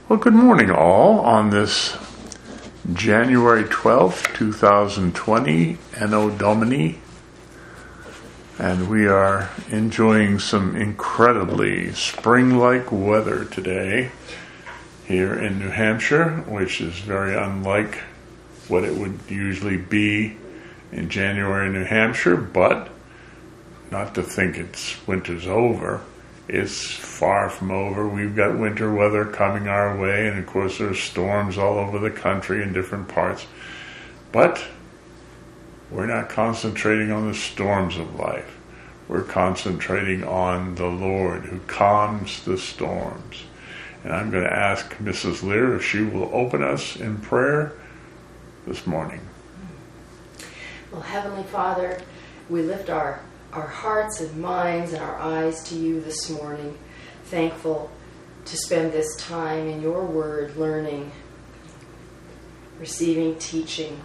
Well, good morning all on this January 12th, 2020, Anno Domini. And we are enjoying some incredibly spring-like weather today here in New Hampshire, which is very unlike what it would usually be in January in New Hampshire, but not to think winter's over. It's far from over. We've got winter weather coming our way, and of course there's storms all over the country in different parts. But we're not concentrating on the storms of life. We're concentrating on the Lord who calms the storms. And I'm going to ask Mrs. Lear if she will open us in prayer this morning. Well, Heavenly Father, we lift our hearts and minds and our eyes to you this morning, thankful to spend this time in your word, learning, receiving, teaching.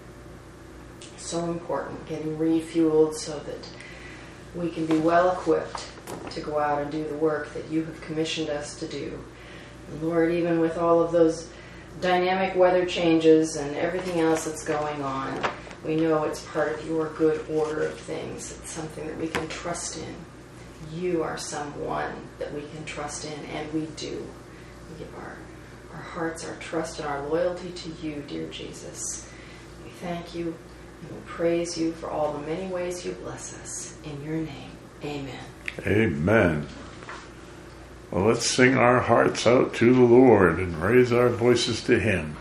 So important, getting refueled so that we can be well equipped to go out and do the work that you have commissioned us to do. And Lord, even with all of those dynamic weather changes and everything else that's going on, we know it's part of your good order of things. It's something that we can trust in. You are someone that we can trust in, and we do. We give our hearts, our trust, and our loyalty to you, dear Jesus. We thank you and we praise you for all the many ways you bless us. In your name, amen. Amen. Well, let's sing our hearts out to the Lord and raise our voices to Him.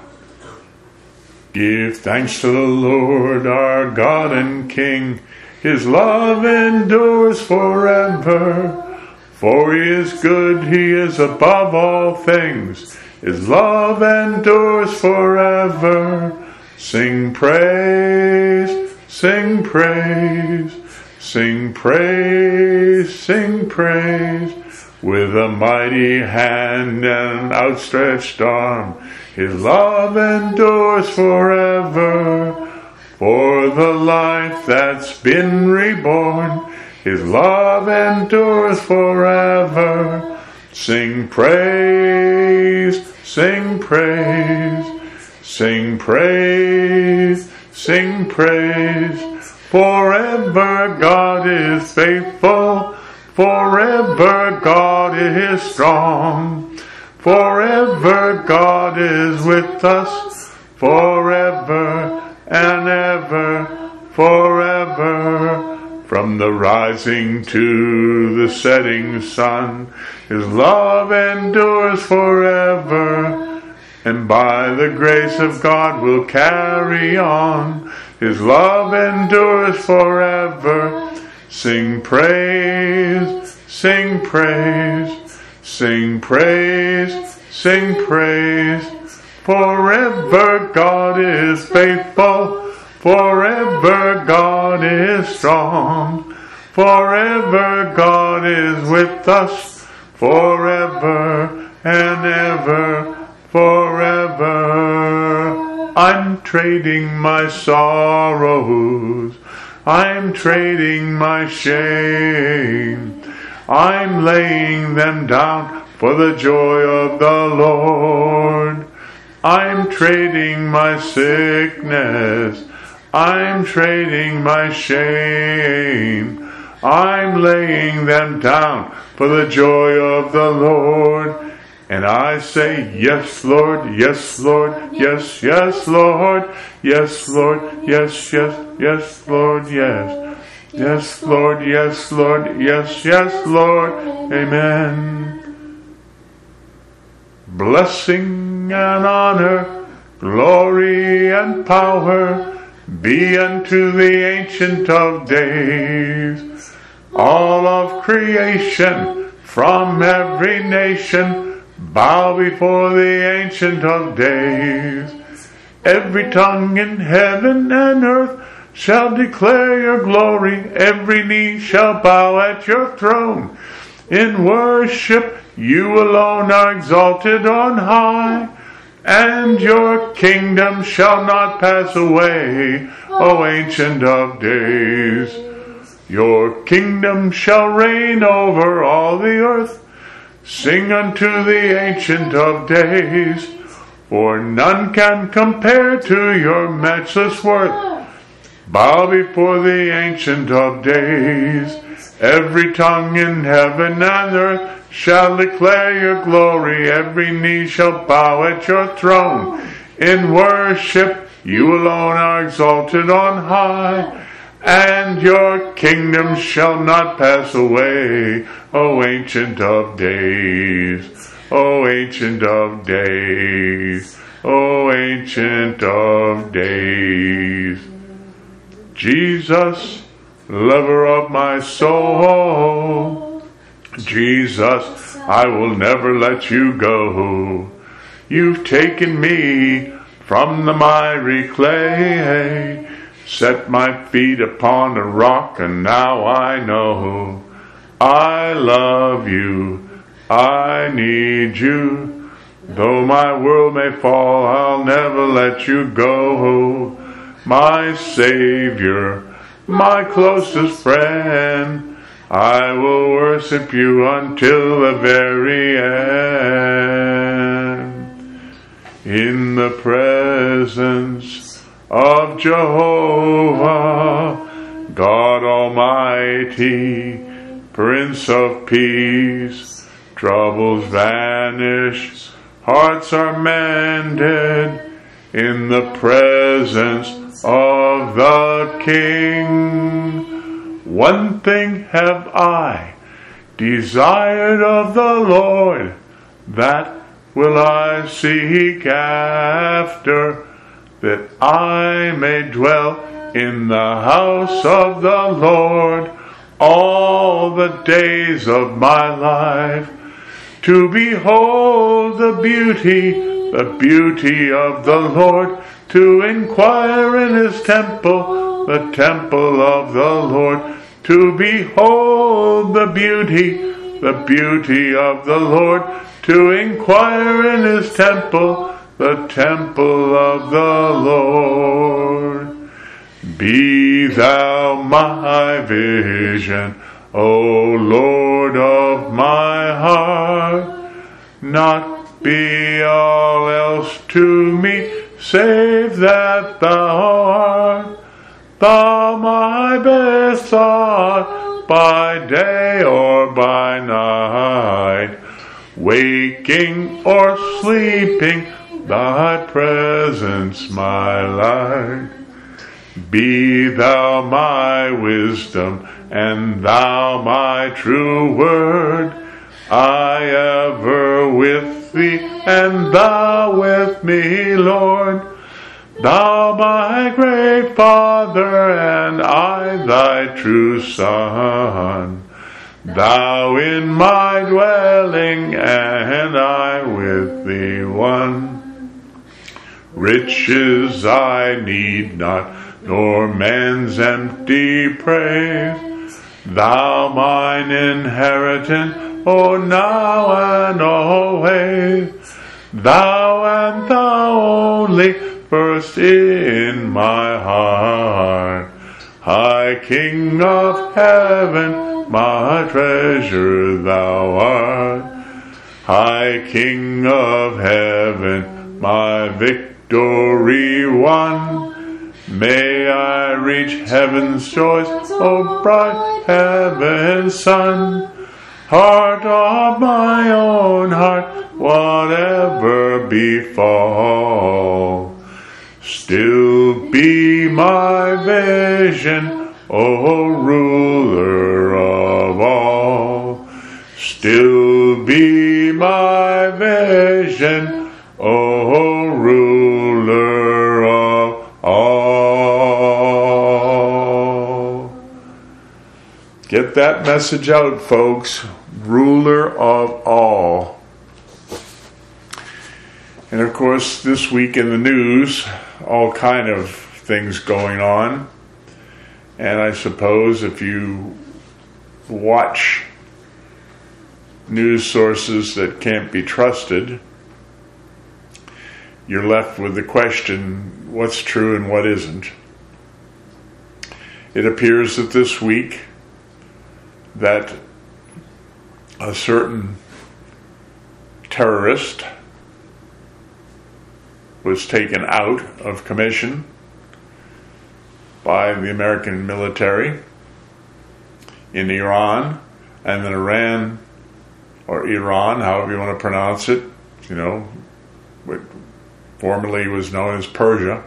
Give thanks to the Lord, our God and King. His love endures forever. For He is good, He is above all things. His love endures forever. Sing praise, sing praise, sing praise, sing praise. With a mighty hand and outstretched arm, His love endures forever. For the life that's been reborn, His love endures forever. Sing praise, sing praise, sing praise, sing praise. Forever God is faithful. Forever God is strong. Forever God is with us. Forever and ever, forever. From the rising to the setting sun, His love endures forever. And by the grace of God we'll carry on. His love endures forever. Sing praise, sing praise, sing praise, sing praise. Forever God is faithful, forever God is strong, forever God is with us, forever and ever, forever. I'm trading my sorrows, I'm trading my shame, I'm laying them down for the joy of the Lord. I'm trading my sickness, I'm trading my shame, I'm laying them down for the joy of the Lord. And I say, yes, Lord, yes, Lord, yes, yes, Lord, yes, Lord, yes, yes, yes, Lord, yes, yes, Lord, yes, Lord, yes, yes, Lord, amen. Blessing and honor, glory and power be unto the Ancient of Days. All of creation from every nation bow before the Ancient of Days. Every tongue in heaven and earth shall declare your glory. Every knee shall bow at your throne. In worship you alone are exalted on high, and your kingdom shall not pass away, O Ancient of Days. Your kingdom shall reign over all the earth. Sing unto the Ancient of Days, for none can compare to your matchless worth. Bow before the Ancient of Days. Every tongue in heaven and earth shall declare your glory. Every knee shall bow at your throne. In worship you alone are exalted on high, and your kingdom shall not pass away, O Ancient of Days, O Ancient of Days, O Ancient of Days. Jesus, lover of my soul, Jesus, I will never let you go. You've taken me from the miry clay, set my feet upon a rock, and now I know I love you, I need you. Though my world may fall, I'll never let you go. My Savior, my closest friend, I will worship you until the very end. In the presence of Jehovah, God Almighty, Prince of Peace, troubles vanish, hearts are mended. In the presence of the King, one thing have I desired of the Lord, that will I seek after, that I may dwell in the house of the Lord all the days of my life, to behold the beauty of the Lord, to inquire in his temple, the temple of the Lord, to behold the beauty of the Lord, to inquire in his temple, the temple of the Lord. Be thou my vision, O Lord of my heart, not be all else to me, save that thou art. Thou my best thought, by day or by night, waking or sleeping, thy presence my light. Be thou my wisdom, and thou my true word, I ever with thee, and thou with me, Lord. Thou my great Father, and I thy true Son. Thou in my dwelling, and I with thee one. Riches I need not, nor man's empty praise. Thou mine inheritance, O now and always. Thou and thou only, first in my heart. High King of heaven, my treasure thou art. High King of heaven, my victory won. May I reach heaven's joys, O bright heaven's sun. Heart of my own heart, whatever befall, still be my vision, O ruler of all. Still be my vision, O ruler of all. Get that message out, folks. Ruler of all. And of course, this week in the news, all kind of things going on. And I suppose if you watch news sources that can't be trusted, you're left with the question, what's true and what isn't? It appears that this week that a certain terrorist was taken out of commission by the American military in Iran, and then Iran, or Iran, however you want to pronounce it, what formerly was known as Persia.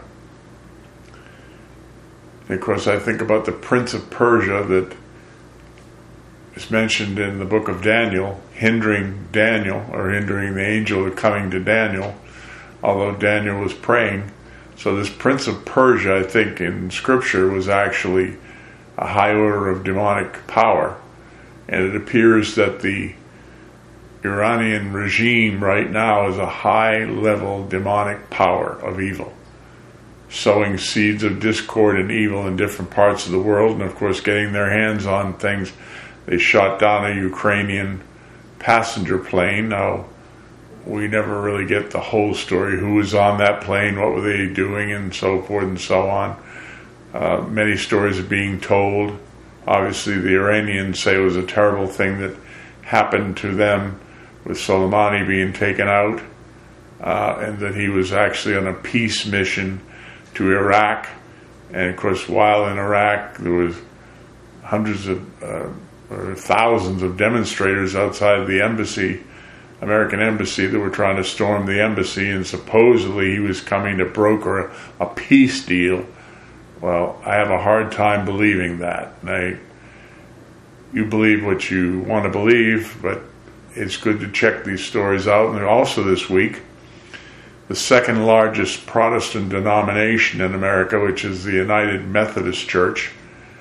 And of course, I think about the Prince of Persia that is mentioned in the book of Daniel, hindering the angel coming to Daniel, although Daniel was praying. So this Prince of Persia, I think, in Scripture was actually a high order of demonic power. And it appears that the Iranian regime right now is a high-level demonic power of evil, sowing seeds of discord and evil in different parts of the world, and of course getting their hands on things. They shot down a Ukrainian passenger plane. Now, we never really get the whole story, who was on that plane, what were they doing, and so forth and so on. Many stories are being told. Obviously, the Iranians say it was a terrible thing that happened to them with Soleimani being taken out, and that he was actually on a peace mission to Iraq. And of course, while in Iraq, there was hundreds of or thousands of demonstrators outside the embassy, American embassy, that were trying to storm the embassy, and supposedly he was coming to broker a peace deal. Well, I have a hard time believing that. You believe what you want to believe, but it's good to check these stories out. And also this week, the second largest Protestant denomination in America, which is the United Methodist Church,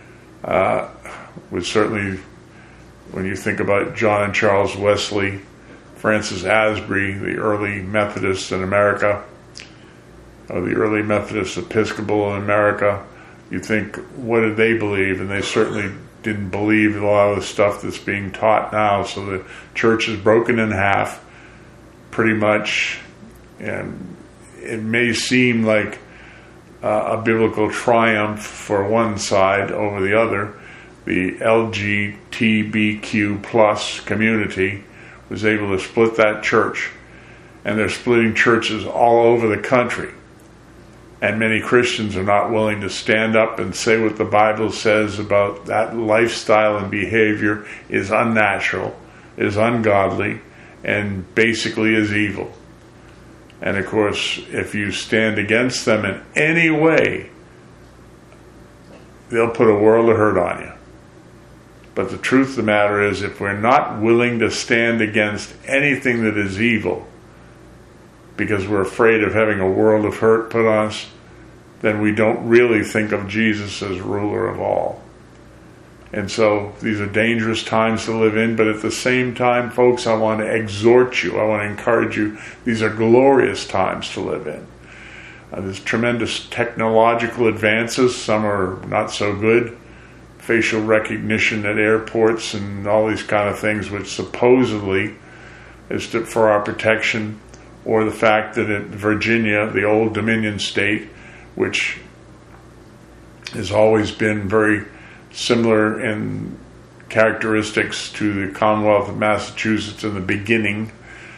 was certainly, when you think about John and Charles Wesley, Francis Asbury, the early Methodists in America, or the early Methodist Episcopal in America, you think, what did they believe? And they certainly didn't believe a lot of the stuff that's being taught now. So the church is broken in half, pretty much, and it may seem like a biblical triumph for one side over the other. The LGBTQ plus community was able to split that church, and they're splitting churches all over the country. And many Christians are not willing to stand up and say what the Bible says about that lifestyle and behavior is unnatural, is ungodly, and basically is evil. And of course, if you stand against them in any way, they'll put a world of hurt on you. But the truth of the matter is, if we're not willing to stand against anything that is evil, because we're afraid of having a world of hurt put on us, then we don't really think of Jesus as ruler of all. And so these are dangerous times to live in, but at the same time, folks, I want to exhort you, I want to encourage you, these are glorious times to live in. There's tremendous technological advances, some are not so good. Facial recognition at airports and all these kind of things, which supposedly is for our protection, or the fact that in Virginia, the old Dominion state, which has always been very similar in characteristics to the Commonwealth of Massachusetts in the beginning,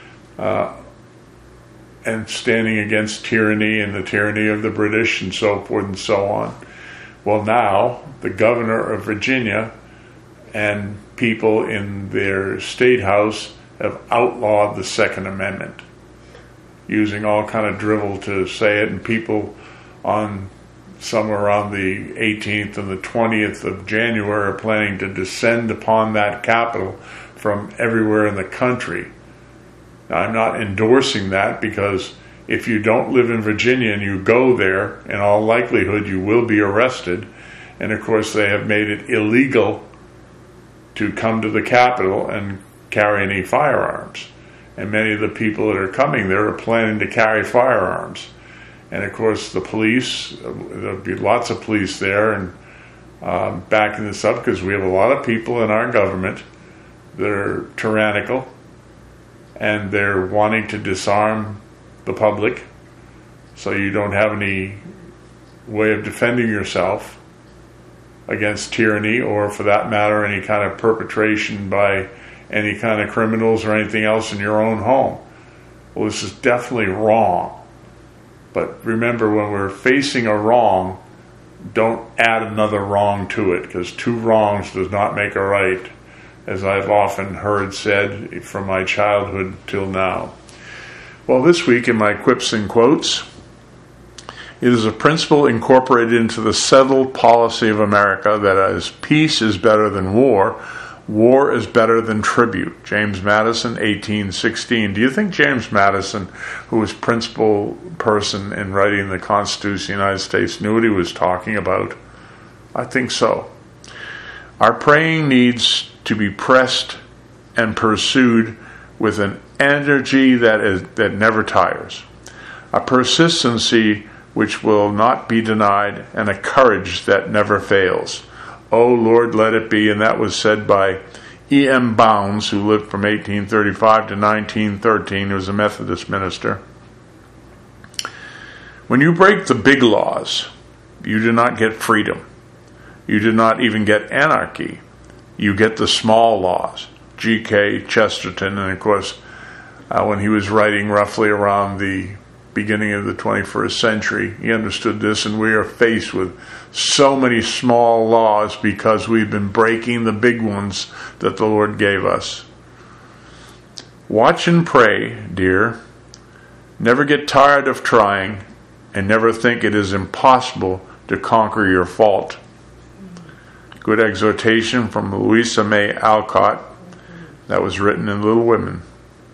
and standing against tyranny and the tyranny of the British and so forth and so on. Well, now the governor of Virginia and people in their state house have outlawed the Second Amendment, using all kind of drivel to say it, and people on somewhere around the 18th and the 20th of January are planning to descend upon that Capitol from everywhere in the country. Now, I'm not endorsing that, because if you don't live in Virginia and you go there, in all likelihood you will be arrested. And of course they have made it illegal to come to the Capitol and carry any firearms. And many of the people that are coming there are planning to carry firearms. And of course the police, there'll be lots of police there, and backing this up, because we have a lot of people in our government that are tyrannical, and they're wanting to disarm the public, so you don't have any way of defending yourself against tyranny, or for that matter any kind of perpetration by any kind of criminals or anything else in your own home. well, this is definitely wrong. But remember, when we're facing a wrong, don't add another wrong to it, because two wrongs does not make a right, as I've often heard said from my childhood till now. Well, this week in my quips and quotes, it is a principle incorporated into the settled policy of America that as peace is better than war, war is better than tribute. James Madison, 1816. Do you think James Madison, who was principal person in writing the Constitution of the United States, knew what he was talking about? I think so. Our praying needs to be pressed and pursued with an energy that never tires, a persistency which will not be denied, and a courage that never fails. Oh Lord, let it be. And that was said by E.M. Bounds, who lived from 1835 to 1913. He was a Methodist minister. When you break the big laws, you do not get freedom. You do not even get anarchy. You get the small laws. G.K. Chesterton, and of course, when he was writing roughly around the beginning of the 21st century, he understood this, and we are faced with so many small laws because we've been breaking the big ones that the Lord gave us. Watch and pray, dear. Never get tired of trying, and never think it is impossible to conquer your fault. Good exhortation from Louisa May Alcott that was written in Little Women.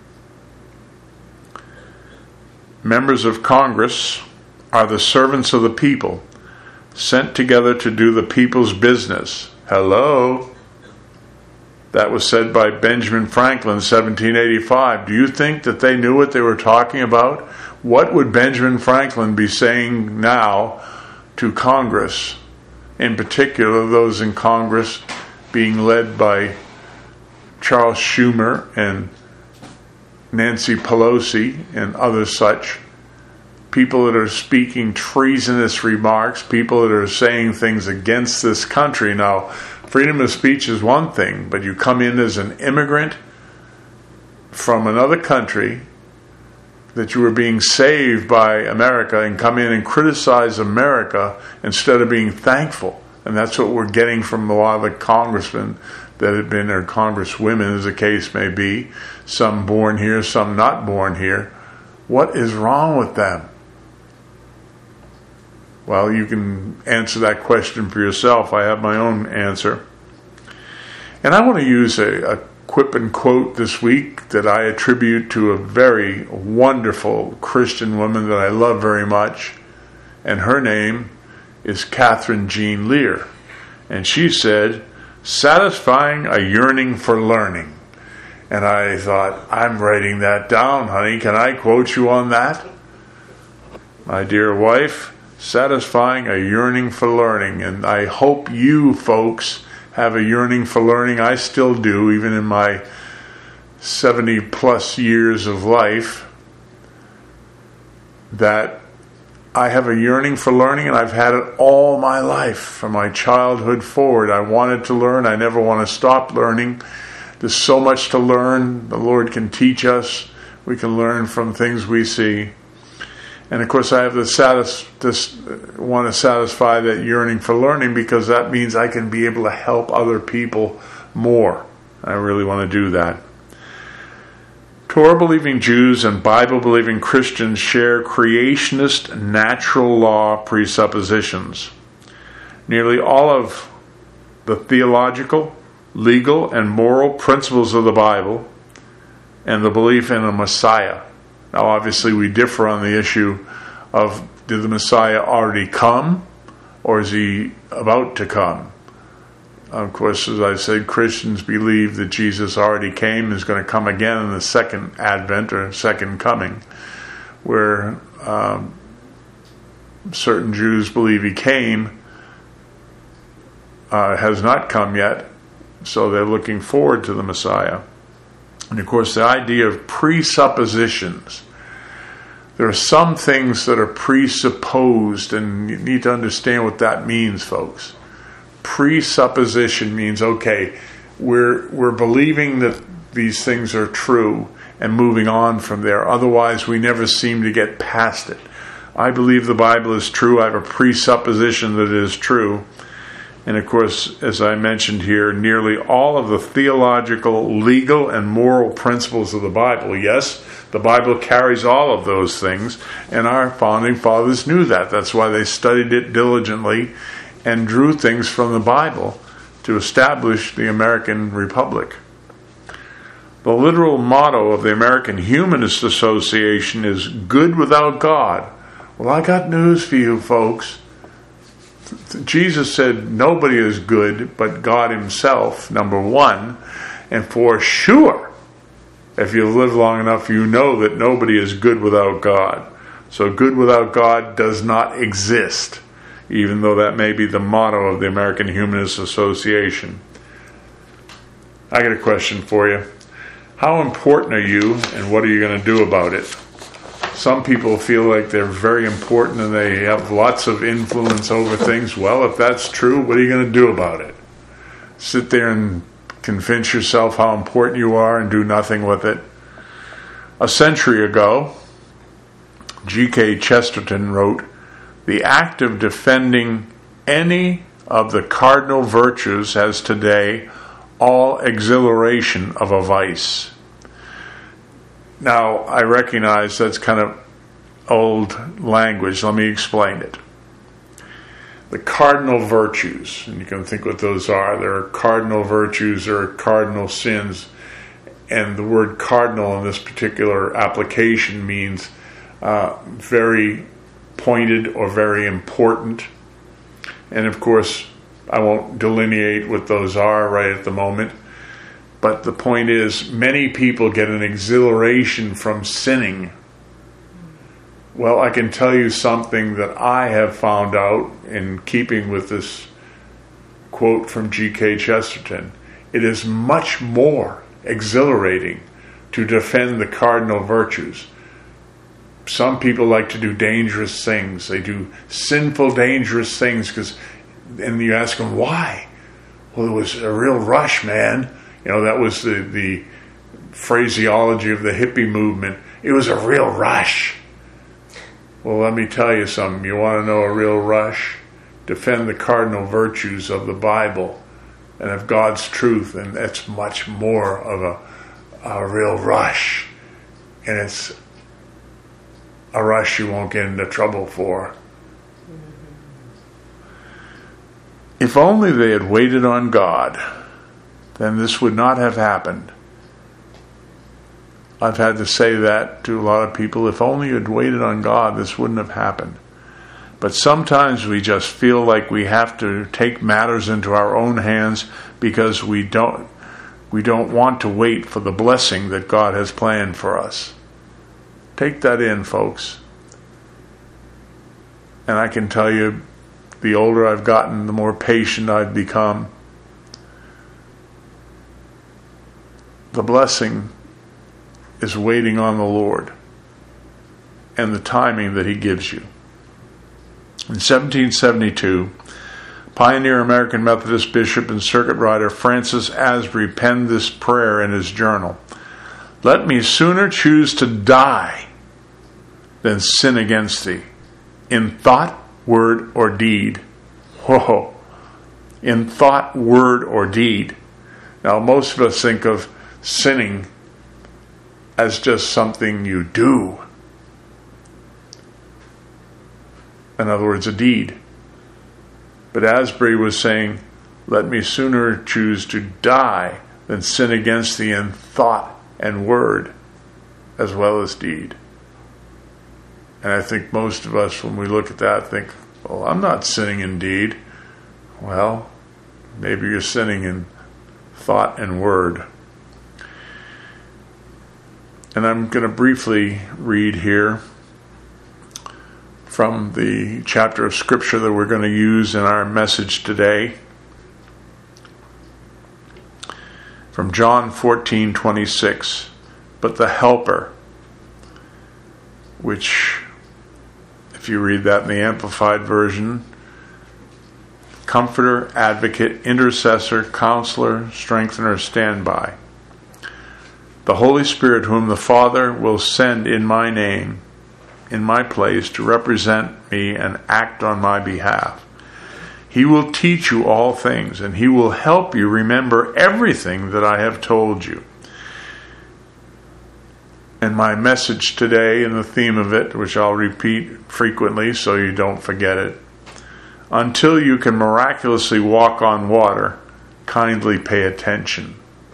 Members of Congress are the servants of the people, sent together to do the people's business. Hello? That was said by Benjamin Franklin, 1785. Do you think that they knew what they were talking about? What would Benjamin Franklin be saying now to Congress? In particular, those in Congress being led by Charles Schumer and Nancy Pelosi and others such, people that are speaking treasonous remarks, people that are saying things against this country. Now, freedom of speech is one thing, but you come in as an immigrant from another country, that you were being saved by America, and come in and criticize America instead of being thankful. And that's what we're getting from a lot of the congressmen that have been, or congresswomen as the case may be, some born here, some not born here. What is wrong with them? Well, you can answer that question for yourself. I have my own answer. And I want to use a quip and quote this week that I attribute to a very wonderful Christian woman that I love very much. And her name is Catherine Jean Lear. And she said, "Satisfying a yearning for learning." And I thought, I'm writing that down, honey. Can I quote you on that? My dear wife, satisfying a yearning for learning. And I hope you folks have a yearning for learning. I still do, even in my 70 plus years of life, that I have a yearning for learning, and I've had it all my life, from my childhood forward. I wanted to learn. I never want to stop learning. There's so much to learn. The Lord can teach us. We can learn from things we see. And of course, I have want to satisfy that yearning for learning, because that means I can be able to help other people more. I really want to do that. Torah-believing Jews and Bible-believing Christians share creationist natural law presuppositions. Nearly all of the theological, legal, and moral principles of the Bible, and the belief in a Messiah. Now, obviously, we differ on the issue of, did the Messiah already come, or is he about to come? Of course, as I said, Christians believe that Jesus already came and is going to come again in the second advent, or second coming, where certain Jews believe he came, has not come yet, so they're looking forward to the Messiah. And of course, the idea of presuppositions. There are some things that are presupposed, and you need to understand what that means, folks. Presupposition means, okay, we're believing that these things are true, and moving on from there. Otherwise, we never seem to get past it. I believe the Bible is true. I have a presupposition that it is true. And of course, as I mentioned here, nearly all of the theological, legal, and moral principles of the Bible, yes, the Bible carries all of those things, and our founding fathers knew that. That's why they studied it diligently and drew things from the Bible to establish the American Republic. The literal motto of the American Humanist Association is "good without God." Well, I got news for you, folks. Jesus said nobody is good but God himself, number one. And for sure, if you live long enough, you know that nobody is good without God. So good without God does not exist, even though that may be the motto of the American Humanist Association. I got a question for you. How important are you, and what are you going to do about it? Some people feel like they're very important and they have lots of influence over things. Well, if that's true, what are you going to do about it? Sit there and convince yourself how important you are and do nothing with it? A century ago, G.K. Chesterton wrote, "The act of defending any of the cardinal virtues has today all exhilaration of a vice." Now, I recognize that's kind of old language. Let me explain it. The cardinal virtues, and you can think what those are. There are cardinal virtues, there are cardinal sins, and the word cardinal in this particular application means very pointed or very important. And of course, I won't delineate what those are right at the moment. But the point is, many people get an exhilaration from sinning. Well, I can tell you something that I have found out in keeping with this quote from G.K. Chesterton. It is much more exhilarating to defend the cardinal virtues. Some people like to do dangerous things. They do sinful, dangerous things, and you ask them, why? Well, it was a real rush, man. You know, that was the phraseology of the hippie movement. It was a real rush. Well, let me tell you something. You want to know a real rush? Defend the cardinal virtues of the Bible and of God's truth, and that's much more of a real rush. And it's a rush you won't get into trouble for. If only they had waited on God, then this would not have happened. I've had to say that to a lot of people. If only you had waited on God, this wouldn't have happened. But sometimes we just feel like we have to take matters into our own hands because we don't want to wait for the blessing that God has planned for us. Take that in, folks. And I can tell you, the older I've gotten, the more patient I've become. The blessing is waiting on the Lord and the timing that He gives you. In 1772, pioneer American Methodist bishop and circuit rider Francis Asbury penned this prayer in his journal: "Let me sooner choose to die than sin against Thee, in thought, word, or deed." Whoa! In thought, word, or deed. Now, most of us think of sinning as just something you do. In other words, a deed. But Asbury was saying, let me sooner choose to die than sin against Thee in thought and word as well as deed. And I think most of us, when we look at that, think, well, I'm not sinning in deed. Well, maybe you're sinning in thought and word. And I'm going to briefly read here from the chapter of Scripture that we're going to use in our message today. From John 14:26. But the Helper, which, if you read that in the Amplified Version, Comforter, Advocate, Intercessor, Counselor, Strengthener, Standby. the Holy Spirit whom the Father will send in my name, in my place, to represent me and act on my behalf. He will teach you all things, and he will help you remember everything that I have told you. And my message today, and the theme of it, which I'll repeat frequently so you don't forget it: until you can miraculously walk on water, kindly pay attention.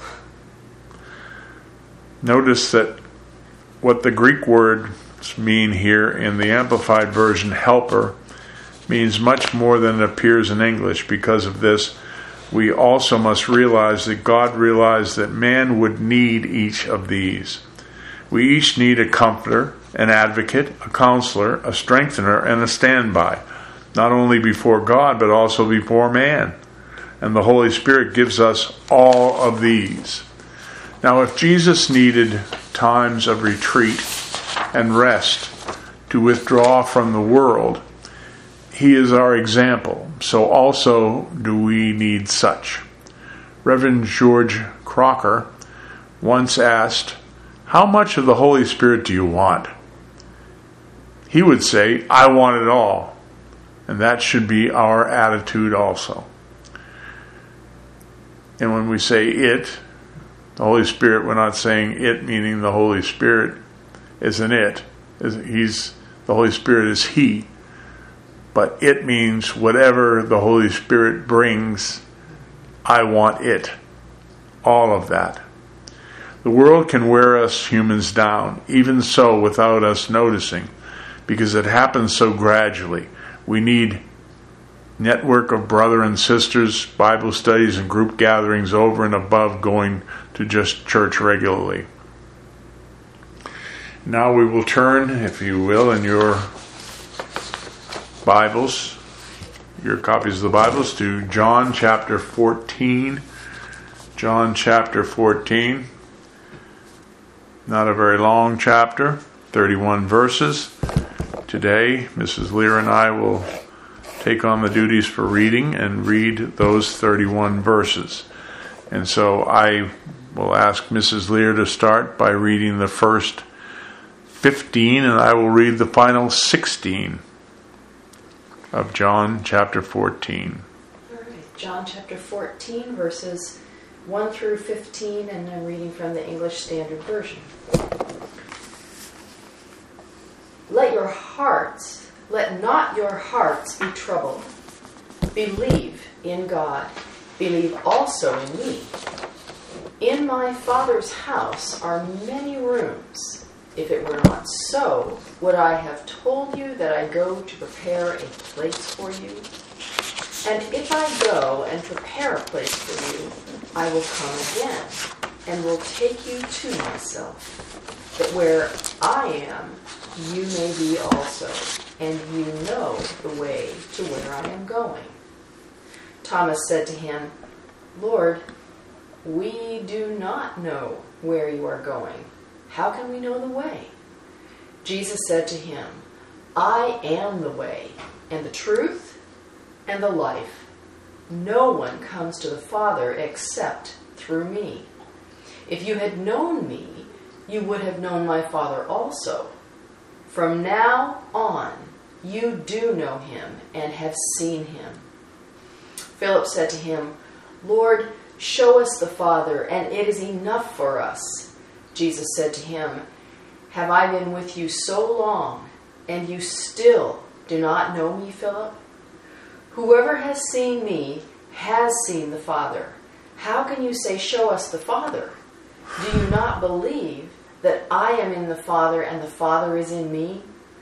Notice that what the Greek words mean here in the Amplified Version, helper, means much more than it appears in English. Because of this, we also must realize that God realized that man would need each of these. We each need a comforter, an advocate, a counselor, a strengthener, and a standby, not only before God, but also before man. And the Holy Spirit gives us all of these. Now, if Jesus needed times of retreat and rest to withdraw from the world, he is our example. So also do we need such. Reverend George Crocker once asked, "How much of the Holy Spirit do you want?" He would say, "I want it all." And that should be our attitude also. And when we say it, the Holy Spirit, we're not saying it meaning the Holy Spirit is an it. The Holy Spirit is he. But it means whatever the Holy Spirit brings, I want it. All of that. The world can wear us humans down, even so without us noticing, because it happens so gradually. We need network of brother and sisters, Bible studies and group gatherings over and above going to just church regularly. Now we will turn, if you will, in your Bibles, your copies of the Bibles, to John chapter 14. John chapter 14. Not a very long chapter, 31 verses. Today, Mrs. Lear and I will take on the duties for reading and read those 31 verses. And so I will ask Mrs. Lear to start by reading the first 15, and I will read the final 16 of John chapter 14. All right, John chapter 14, verses 1 through 15, and I'm reading from the English Standard Version. Let not your hearts be troubled. Believe in God. Believe also in me. In my Father's house are many rooms. If it were not so, would I have told you that I go to prepare a place for you? And if I go and prepare a place for you, I will come again and will take you to myself, that where I am, you may be also, and you know the way to where I am going. Thomas said to him, Lord, we do not know where you are going. How can we know the way? Jesus said to him, I am the way, and the truth, and the life. No one comes to the Father except through me. If you had known me, you would have known my Father also. From now on, you do know him and have seen him. Philip said to him, Lord, show us the Father, and it is enough for us. Jesus said to him, Have I been with you so long, and you still do not know me, Philip? Whoever has seen me has seen the Father. How can you say, Show us the Father? Do you not believe that I am in the Father and the Father is in me?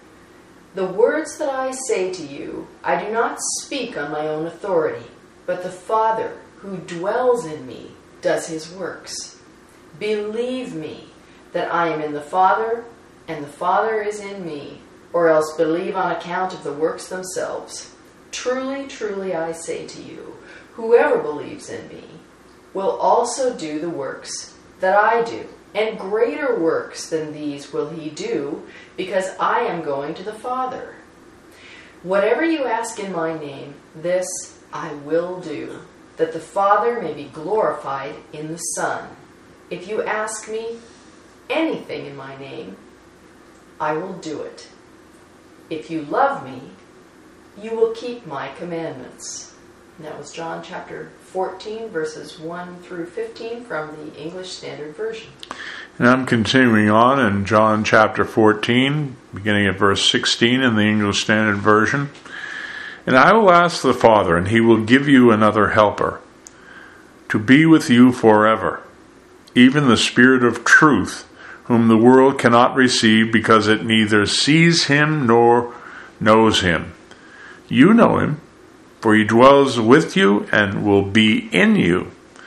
The words that I say to you, I do not speak on my own authority, but the Father who dwells in me does his works. Believe me that I am in the Father and the Father is in me, or else believe on account of the works themselves. Truly, truly, I say to you, whoever believes in me will also do the works that I do, and greater works than these will he do, because I am going to the Father. Whatever you ask in my name, this I will do, that the Father may be glorified in the Son. If you ask me, anything in my name, I will do it. If you love me, you will keep my commandments. And that was John chapter 14, verses 1 through 15 from the English Standard Version. And I'm continuing on in John chapter 14, beginning at verse 16 in the English Standard Version. And I will ask the Father, and he will give you another helper, to be with you forever, even the Spirit of truth, whom the world cannot receive because it neither sees him nor knows him. You know him, for he dwells with you and will be in you.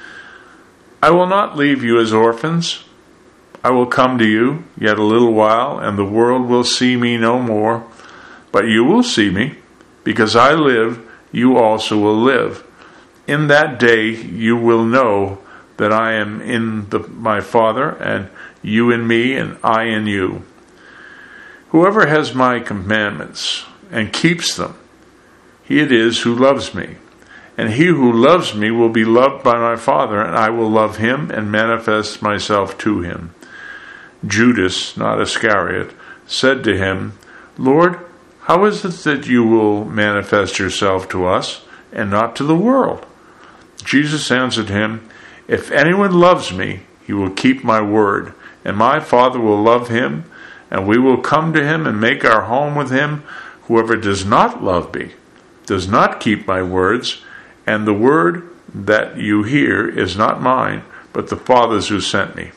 I will not leave you as orphans. I will come to you yet a little while, and the world will see me no more. But you will see me, because I live, you also will live. In that day you will know that I am in my Father, and you in me, and I in you. Whoever has my commandments and keeps them, he it is who loves me. And he who loves me will be loved by my Father, and I will love him and manifest myself to him. Judas, not Iscariot, said to him, Lord, how is it that you will manifest yourself to us and not to the world? Jesus answered him, If anyone loves me, he will keep my word, and my Father will love him, and we will come to him and make our home with him. Whoever does not love me does not keep my words, and the word that you hear is not mine, but the Father's who sent me.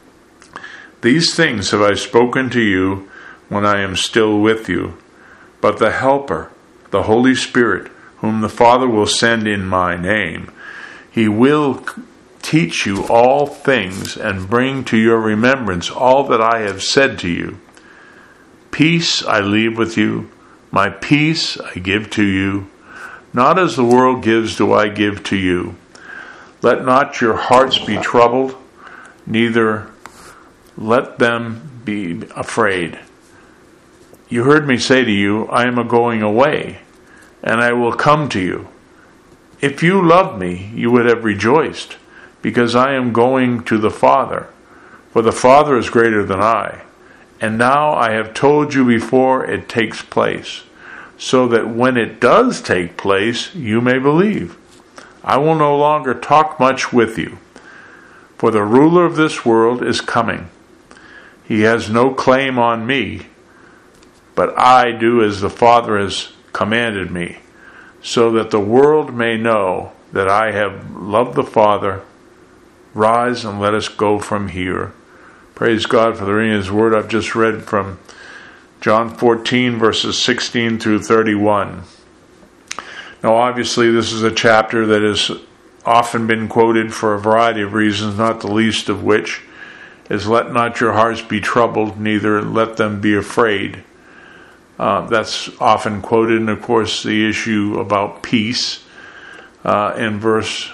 These things have I spoken to you when I am still with you. But the Helper, the Holy Spirit, whom the Father will send in my name, he will teach you all things and bring to your remembrance all that I have said to you. Peace I leave with you, my peace I give to you. Not as the world gives do I give to you. Let not your hearts be troubled, neither let them be afraid. You heard me say to you, I am going away, and I will come to you. If you loved me, you would have rejoiced, because I am going to the Father, for the Father is greater than I. And now I have told you before it takes place, so that when it does take place, you may believe. I will no longer talk much with you, for the ruler of this world is coming. He has no claim on me, but I do as the Father has commanded me, so that the world may know that I have loved the Father. Rise and let us go from here. Praise God for the reading of His Word. I've just read from John 14, verses 16 through 31. Now, obviously, this is a chapter that has often been quoted for a variety of reasons, not the least of which is, let not your hearts be troubled, neither let them be afraid. That's often quoted, and of course the issue about peace in verse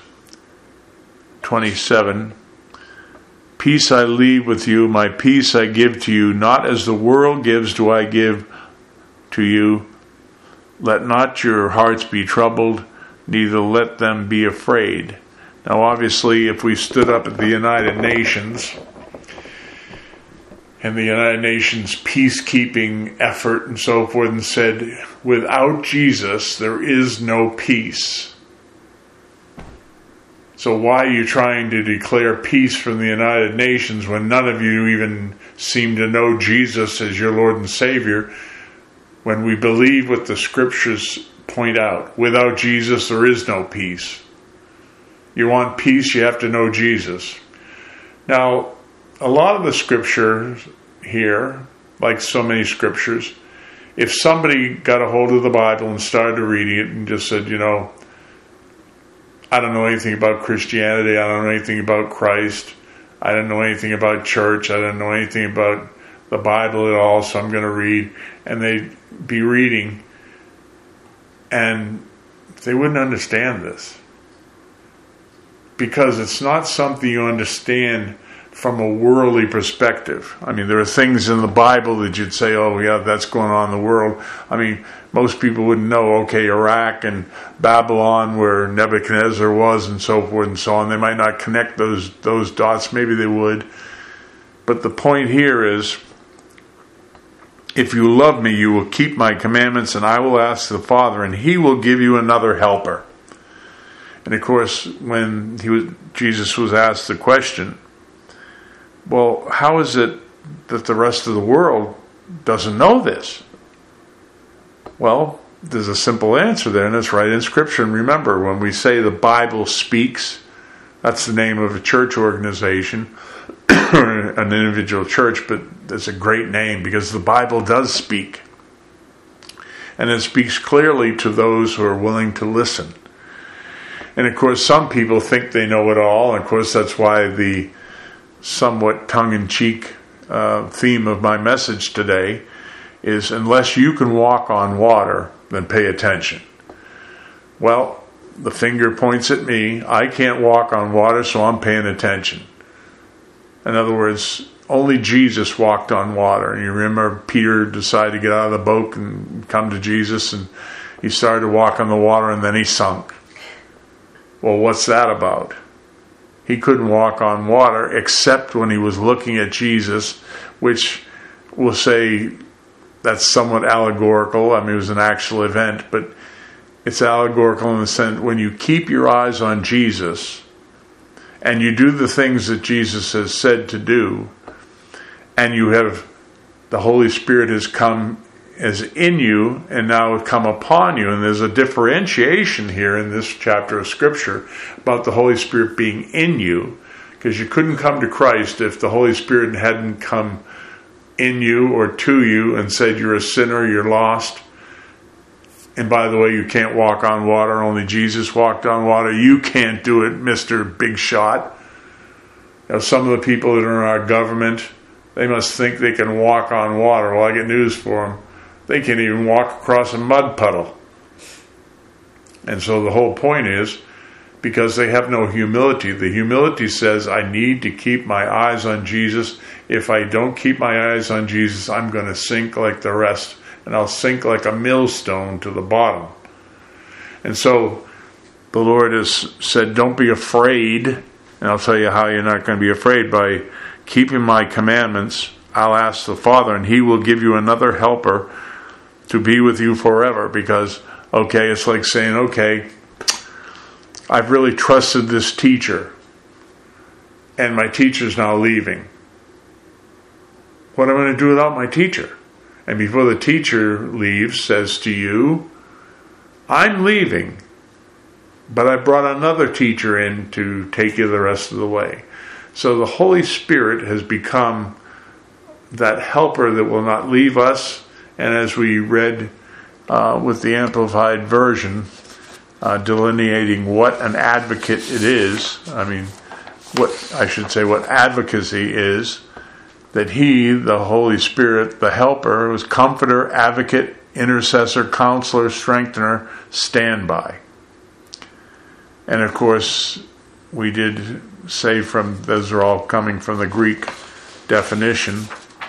27. Peace I leave with you, my peace I give to you, not as the world gives do I give to you. Let not your hearts be troubled, neither let them be afraid. Now obviously, if we stood up at the United Nations, and the United Nations peacekeeping effort and so forth, and said, without Jesus, there is no peace. So why are you trying to declare peace from the United Nations when none of you even seem to know Jesus as your Lord and Savior, when we believe what the Scriptures point out? Without Jesus, there is no peace. You want peace, you have to know Jesus. Now, a lot of the Scriptures here, like so many Scriptures, if somebody got a hold of the Bible and started reading it and just said, I don't know anything about Christianity, I don't know anything about Christ, I don't know anything about church, I don't know anything about the Bible at all, so I'm going to read, and they'd be reading, and they wouldn't understand this. Because it's not something you understand from a worldly perspective. I mean, there are things in the Bible that you'd say, oh yeah, that's going on in the world. I mean, most people wouldn't know, okay, Iraq and Babylon, where Nebuchadnezzar was, and so forth and so on. They might not connect those dots. Maybe they would. But the point here is, if you love me, you will keep my commandments, and I will ask the Father, and he will give you another helper. And of course, when Jesus was asked the question, well, how is it that the rest of the world doesn't know this? Well, there's a simple answer there, and it's right in Scripture. And remember, when we say the Bible speaks, that's the name of a church organization, an individual church, but it's a great name because the Bible does speak. And it speaks clearly to those who are willing to listen. And of course, some people think they know it all. And of course, that's why the somewhat tongue-in-cheek theme of my message today is, unless you can walk on water, then pay attention. Well, the finger points at me. I can't walk on water, so I'm paying attention. In other words, only Jesus walked on water. And you remember Peter decided to get out of the boat and come to Jesus, and he started to walk on the water, and then he sunk. Well, what's that about? He couldn't walk on water except when he was looking at Jesus, which we'll say that's somewhat allegorical. I mean, it was an actual event, but it's allegorical in the sense when you keep your eyes on Jesus and you do the things that Jesus has said to do, and you have the Holy Spirit has come as in you and now come upon you. And there's a differentiation here in this chapter of Scripture about the Holy Spirit being in you, because you couldn't come to Christ if the Holy Spirit hadn't come in you or to you and said you're a sinner, you're lost. And by the way, you can't walk on water. Only Jesus walked on water. You can't do it, Mr. Big Shot. You know, some of the people that are in our government, they must think they can walk on water. Well, I get news for them. They can't even walk across a mud puddle. And so the whole point is, because they have no humility. The humility says, I need to keep my eyes on Jesus. If I don't keep my eyes on Jesus, I'm going to sink like the rest. And I'll sink like a millstone to the bottom. And so the Lord has said, don't be afraid. And I'll tell you how you're not going to be afraid. By keeping my commandments, I'll ask the Father, and he will give you another helper to be with you forever. Because, okay, it's like saying, okay, I've really trusted this teacher, and my teacher's now leaving. What am I going to do without my teacher? And before the teacher leaves, says to you, I'm leaving, but I brought another teacher in to take you the rest of the way. So the Holy Spirit has become that helper that will not leave us. And as we read with the Amplified Version, delineating what an advocate it is, what advocacy is, that he, the Holy Spirit, the helper, was comforter, advocate, intercessor, counselor, strengthener, standby. And of course, we did say those are all coming from the Greek definition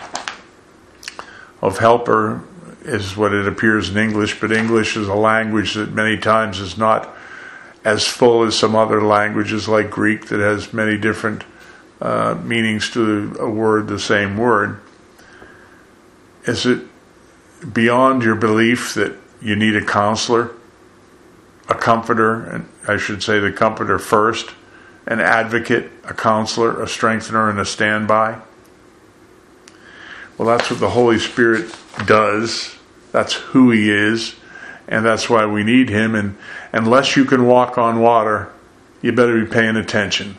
of helper is what it appears in English, but English is a language that many times is not as full as some other languages like Greek that has many different meanings to a word, the same word. Is it beyond your belief that you need a counselor, a comforter, and I should say the comforter first, an advocate, a counselor, a strengthener, and a standby? Well, that's what the Holy Spirit does. That's who he is, and that's why we need him. And unless you can walk on water, you better be paying attention.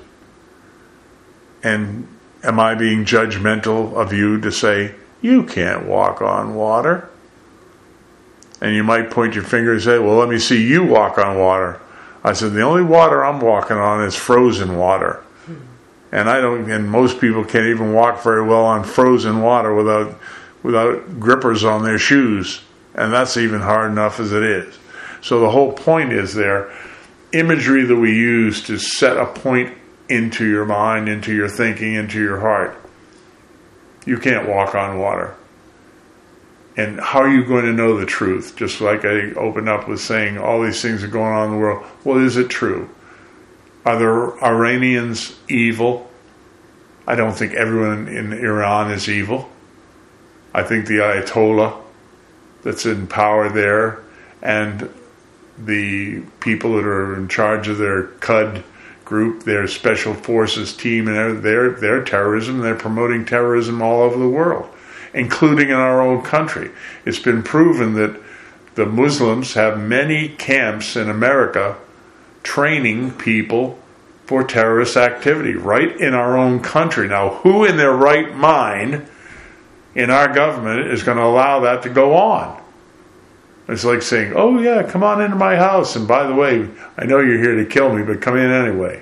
And am I being judgmental of you to say, you can't walk on water? And you might point your finger and say, well, let me see you walk on water. I said, the only water I'm walking on is frozen water. And most people can't even walk very well on frozen water without grippers on their shoes. And that's even hard enough as it is. So the whole point is there, imagery that we use to set a point into your mind, into your thinking, into your heart. You can't walk on water. And how are you going to know the truth? Just like I opened up with saying, all these things are going on in the world. Well, is it true? Are the Iranians evil? I don't think everyone in Iran is evil. I think the Ayatollah that's in power there and the people that are in charge of their Qud group, their special forces team, and they're terrorism. They're promoting terrorism all over the world, including in our own country. It's been proven that the Muslims have many camps in America training people for terrorist activity right in our own country. Now, who in their right mind in our government is going to allow that to go on? It's like saying, oh yeah, come on into my house, and by the way, I know you're here to kill me, but come in anyway.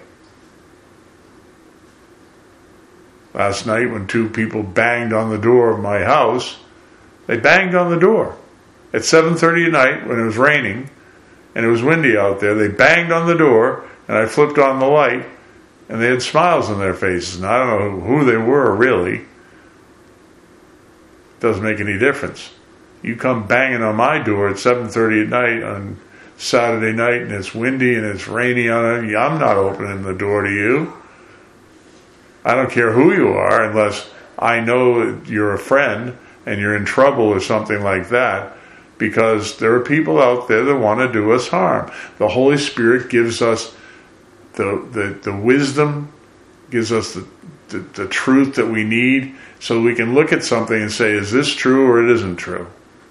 Last night when two people banged on the door of my house, they banged on the door. At 7:30 at night when it was raining and it was windy out there, they banged on the door and I flipped on the light and they had smiles on their faces. And I don't know who they were really. Doesn't make any difference. You come banging on my door at 7:30 at night on Saturday night and it's windy and it's rainy on it, I'm not opening the door to you. I don't care who you are unless I know you're a friend and you're in trouble or something like that, because there are people out there that want to do us harm. The Holy Spirit gives us the wisdom, gives us the truth that we need so we can look at something and say, is this true or it isn't true?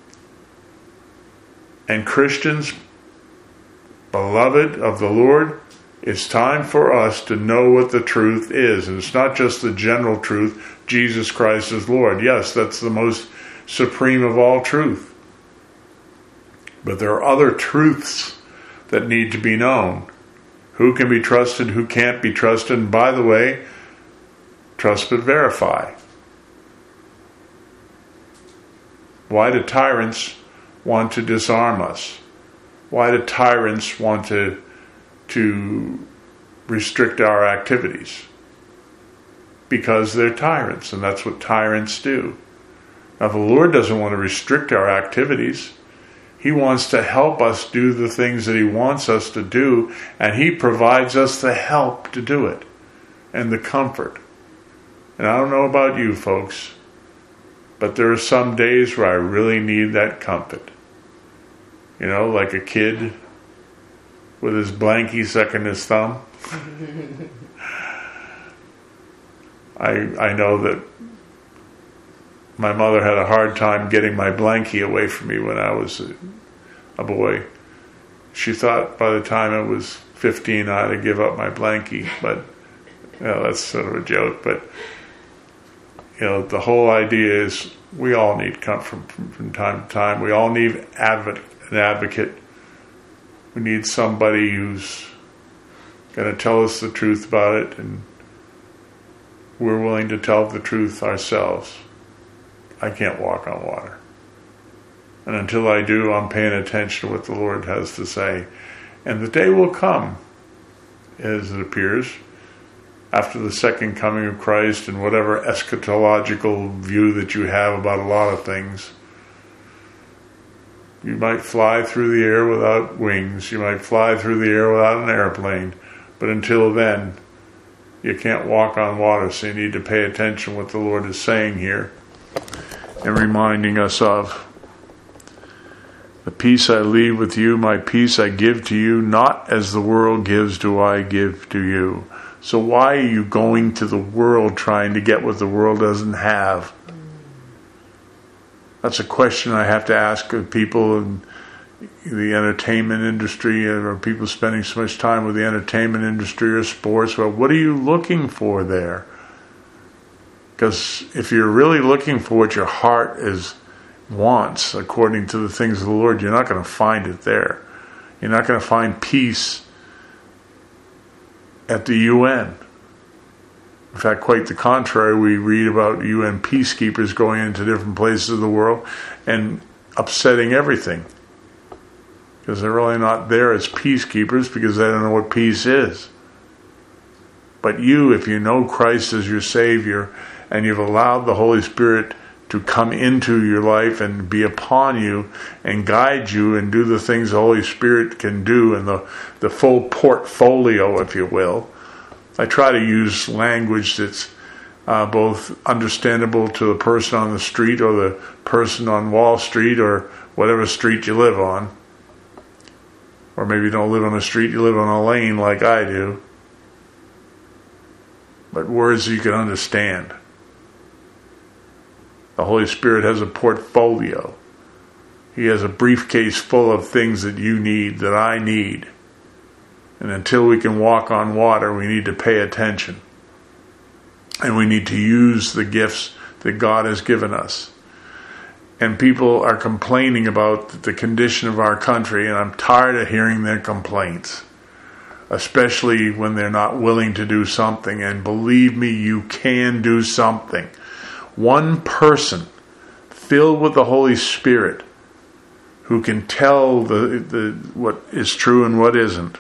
And Christians, beloved of the Lord, it's time for us to know what the truth is. And it's not just the general truth, Jesus Christ is Lord. Yes, that's the most supreme of all truth. But there are other truths that need to be known. Who can be trusted, who can't be trusted. And by the way, trust but verify. Why do tyrants want to disarm us? Why do tyrants want to restrict our activities? Because they're tyrants, and that's what tyrants do. Now, the Lord doesn't want to restrict our activities. He wants to help us do the things that He wants us to do, and He provides us the help to do it and the comfort. And I don't know about you folks, but there are some days where I really need that comfort. You know, like a kid with his blankie stuck in his thumb. I know that my mother had a hard time getting my blankie away from me when I was a boy. She thought by the time I was 15 I had to give up my blankie, but that's sort of a joke. But the whole idea is we all need comfort from time to time. We all need an advocate. We need somebody who's going to tell us the truth about it, and we're willing to tell the truth ourselves. I can't walk on water. And until I do, I'm paying attention to what the Lord has to say. And the day will come, as it appears, after the second coming of Christ and whatever eschatological view that you have about a lot of things. You might fly through the air without wings. You might fly through the air without an airplane. But until then, you can't walk on water. So you need to pay attention to what the Lord is saying here and reminding us of. The peace I leave with you, my peace I give to you. Not as the world gives do I give to you. So why are you going to the world trying to get what the world doesn't have? That's a question I have to ask of people in the entertainment industry, or people spending so much time with the entertainment industry or sports. Well, what are you looking for there? Because if you're really looking for what your heart wants, according to the things of the Lord, you're not going to find it there. You're not going to find peace at the UN. In fact, quite the contrary. We read about UN peacekeepers going into different places of the world and upsetting everything, because they're really not there as peacekeepers, because they don't know what peace is. But you, if you know Christ as your Savior, and you've allowed the Holy Spirit to come into your life and be upon you and guide you and do the things the Holy Spirit can do, and the full portfolio, if you will. I try to use language that's both understandable to the person on the street or the person on Wall Street or whatever street you live on. Or maybe you don't live on a street, you live on a lane like I do. But words you can understand. The Holy Spirit has a portfolio. He has a briefcase full of things that you need, that I need. And until we can walk on water, we need to pay attention. And we need to use the gifts that God has given us. And people are complaining about the condition of our country, and I'm tired of hearing their complaints. Especially when they're not willing to do something. And believe me, you can do something. One person filled with the Holy Spirit who can tell what is true and what isn't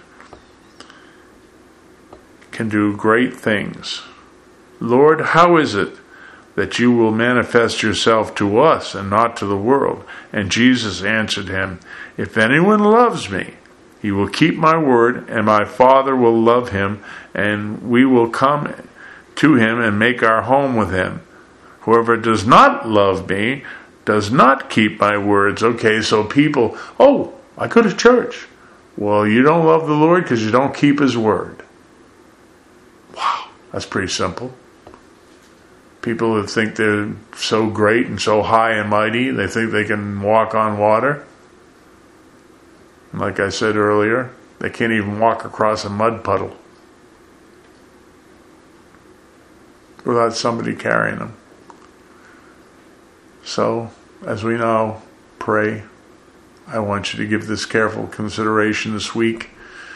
can do great things. Lord, how is it that you will manifest yourself to us and not to the world? And Jesus answered him, if anyone loves me, he will keep my word, and my Father will love him, and we will come to him and make our home with him. Whoever does not love me does not keep my words. Okay, so people, I go to church. Well, you don't love the Lord because you don't keep his word. Wow, that's pretty simple. People that think they're so great and so high and mighty, they think they can walk on water. Like I said earlier, they can't even walk across a mud puddle without somebody carrying them. So, as we know, pray. I want you to give this careful consideration this week.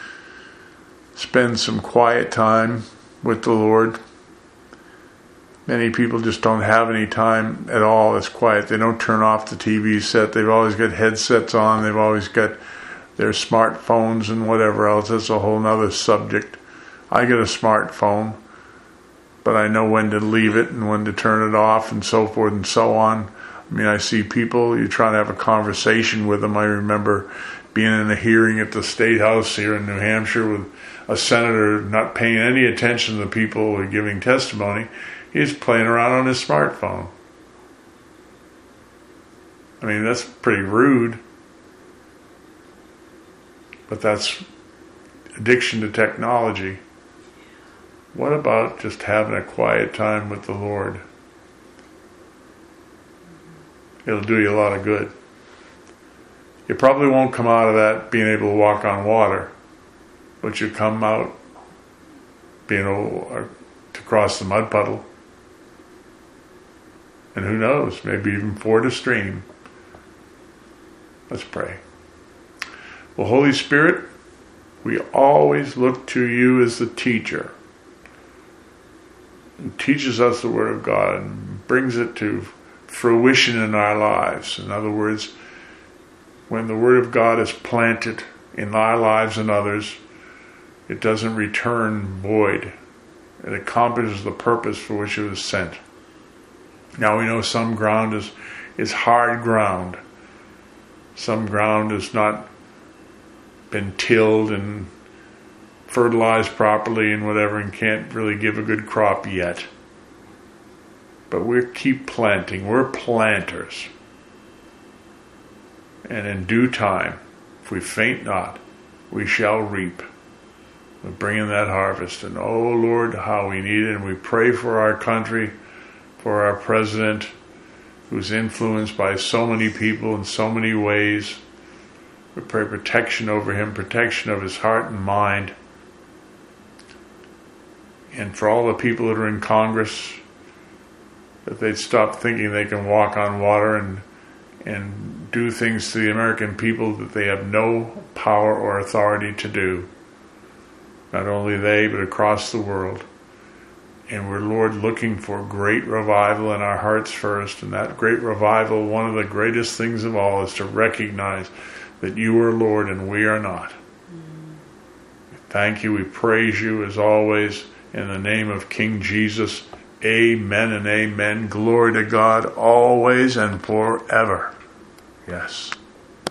Spend some quiet time with the Lord. Many people just don't have any time at all. It's quiet. They don't turn off the TV set. They've always got headsets on. They've always got their smartphones and whatever else. That's a whole nother subject. I get a smartphone, but I know when to leave it and when to turn it off and so forth and so on. I mean, I see people, you try to have a conversation with them. I remember being in a hearing at the State House here in New Hampshire with a senator not paying any attention to the people who were giving testimony. He's playing around on his smartphone. I mean, that's pretty rude. But that's addiction to technology. What about just having a quiet time with the Lord? It'll do you a lot of good. You probably won't come out of that being able to walk on water, but you come out being able to cross the mud puddle. And who knows, maybe even ford a stream. Let's pray. Well, Holy Spirit, we always look to you as the teacher who teaches us the Word of God and brings it to fruition in our lives. In other words, when the Word of God is planted in our lives and others, it doesn't return void. It accomplishes the purpose for which it was sent. Now we know some ground is hard ground. Some ground has not been tilled and fertilized properly and whatever and can't really give a good crop yet. But we keep planting. We're planters. And in due time, if we faint not, we shall reap. We bring in that harvest. And oh Lord, how we need it. And we pray for our country, for our president, who's influenced by so many people in so many ways. We pray protection over him, protection of his heart and mind. And for all the people that are in Congress, that they'd stop thinking they can walk on water and do things to the American people that they have no power or authority to do. Not only they, but across the world. And we're, Lord, looking for great revival in our hearts first. And that great revival, one of the greatest things of all, is to recognize that you are Lord and we are not. Thank you. We praise you as always in the name of King Jesus. Amen and amen. Glory to God always and forever. Yes.